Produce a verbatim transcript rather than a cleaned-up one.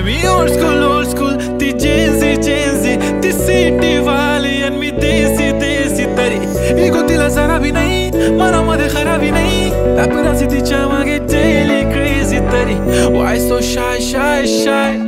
मी old school old school, ती Gen Z Gen Z, ती city वाली आणि मी देसी देसी. तरी इगो तिला जरा भी नाही, मनामध्ये खराबी नाही. पॅपराझी तिच्या मागे डेली क्रेझी. तरी why so shy shy shy.